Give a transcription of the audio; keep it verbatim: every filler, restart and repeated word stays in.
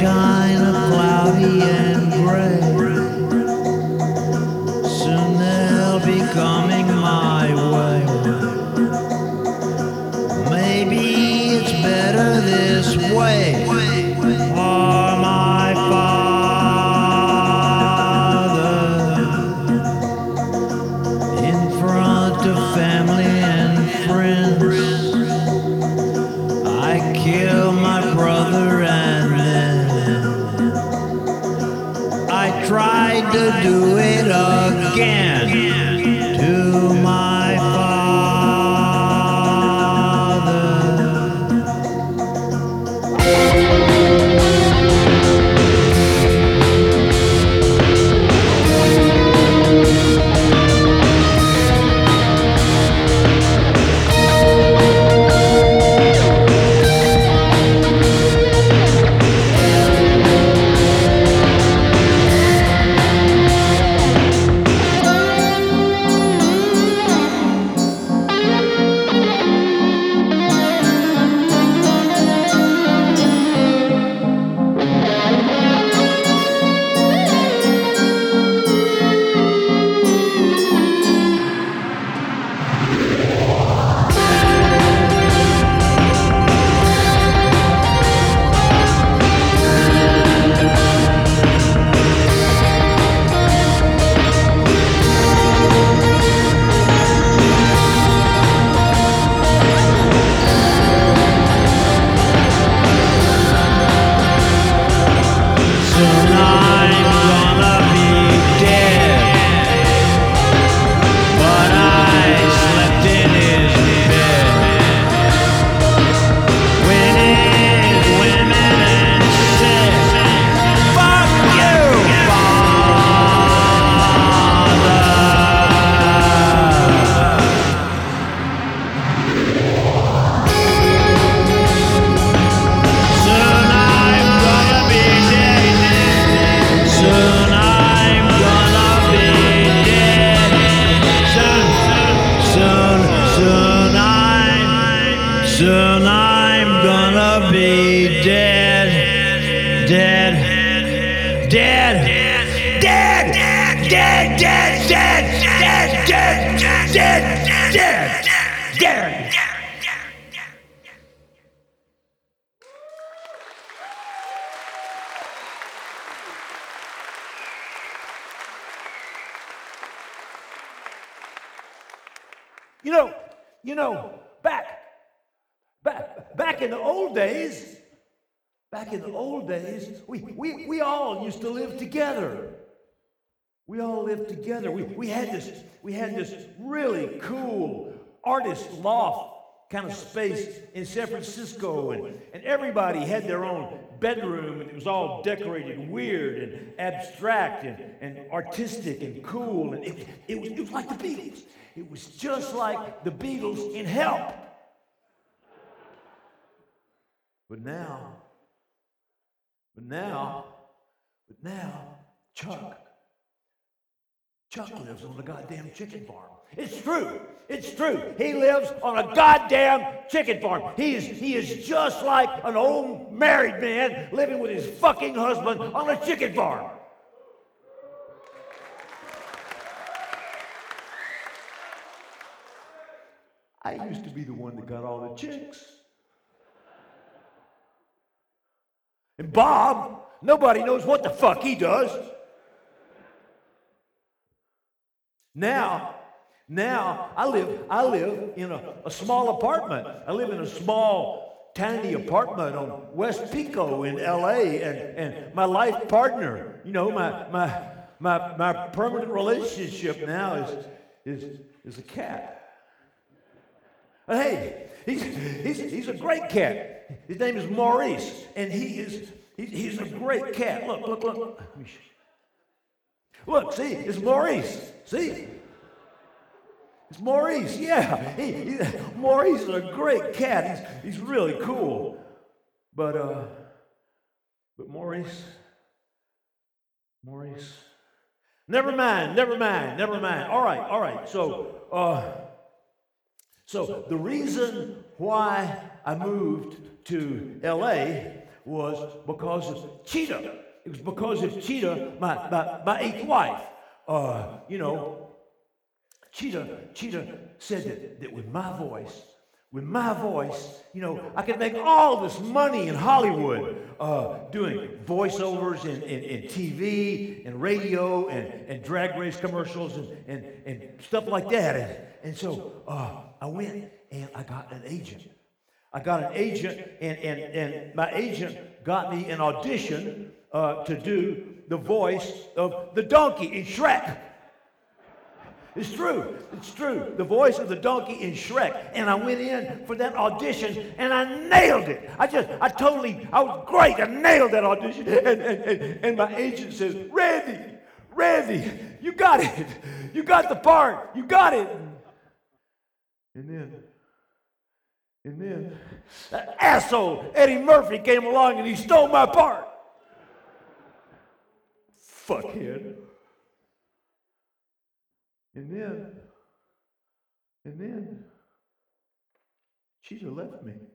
kind of cloudy and gray. Soon they'll be coming my way. Maybe it's better this way for my father. In front of family and friends, I kill my brother and then I tried to do it again to my father. Soon I'm gonna be dead, dead, dead, dead, dead, dead, dead, dead, dead, dead, dead, dead. You know, you know, back, back, back in the old days, back in the old days, we, we, we all used to live together. We all lived together. We, we had this, we had this really cool artist loft kind of space in San Francisco, and, and everybody had their own bedroom, and it was all decorated weird and abstract and, and artistic and cool, and it, it, was, it was like the Beatles. It was just like the Beatles in Help. But now, but now, but now, Chuck, Chuck lives on a goddamn chicken farm. It's true. It's true. He lives on a goddamn chicken farm. He is, he is just like an old married man living with his fucking husband on a chicken farm. I used to be the one that got all the chicks. And Bob, nobody knows what the fuck he does. Now, now I live, I live in a, a small apartment. I live in a small, tiny apartment on West Pico in L A, and, and my life partner, you know, my my my my permanent relationship now is is is a cat. But hey, he's, he's, he's a great cat. His name is Maurice, and he is he, he's a great cat. Look, look, look. Look, see, it's Maurice. See? It's Maurice, yeah. He, he, Maurice is a great cat. He's, he's really cool. But, uh, but Maurice, Maurice, never mind, never mind, never mind. All right, all right. So, uh, So the reason why I moved to L A was because of Cheetah. It was because of Cheetah, my, my, my eighth wife. Uh, you know, Cheetah, Cheetah said that, that with my voice, with my voice, you know, I could make all this money in Hollywood uh, doing voiceovers and, and, and T V and radio and, and drag race commercials and, and, and stuff like that. And, and so uh, I went and I got an agent. I got an agent, and, and, and my agent got me an audition uh, to do the voice of the donkey in Shrek. It's true. It's true. The voice of the donkey in Shrek. And I went in for that audition and I nailed it. I just, I totally, I was great. I nailed that audition. And, and, and, and my agent says, Randy, Randy, you got it. You got the part. You got it. And then, and then, that asshole Eddie Murphy came along and he stole my part. Fuckhead. And then, and then, Cheetah left me.